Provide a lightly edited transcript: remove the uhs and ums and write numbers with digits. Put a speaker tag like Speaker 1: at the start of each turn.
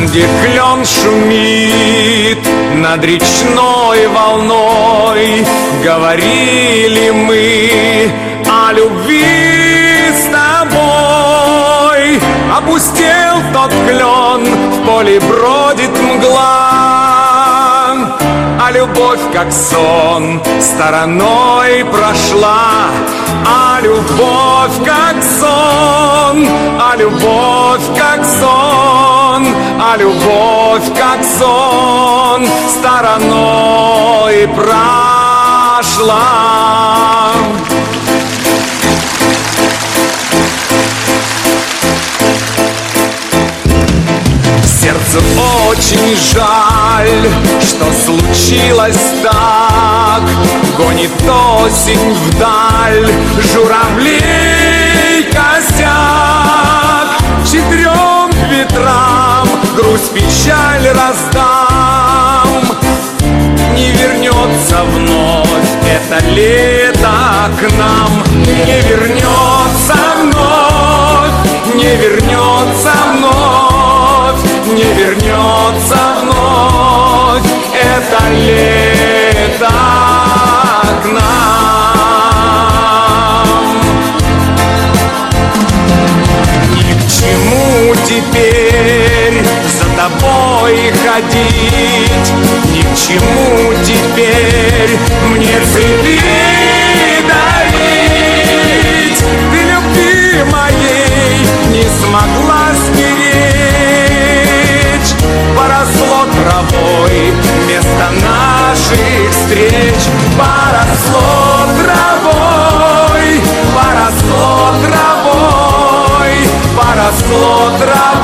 Speaker 1: где клен шумит над речной волной, говорили мы о любви с тобой. Опустел тот клен, в поле бродит мгла, а любовь, как сон, стороной прошла. А любовь, как сон, а любовь, как сон, а любовь, как сон, стороной прошла. Сердцу очень жаль, что случилось так. Гонит осень вдаль журавлей косяк. Четырем ветрам грусть, печаль раздам. Не вернется вновь это лето к нам. Не вернется вновь, не вернется вновь, не вернется вновь это лето к нам. Ни к чему теперь за тобой ходить, ни к чему теперь мне цветы дарить. Ты любви моей не смогла сберечь, поросло травой вместо наших встреч. Поросло травой, поросло травой, поросло травой.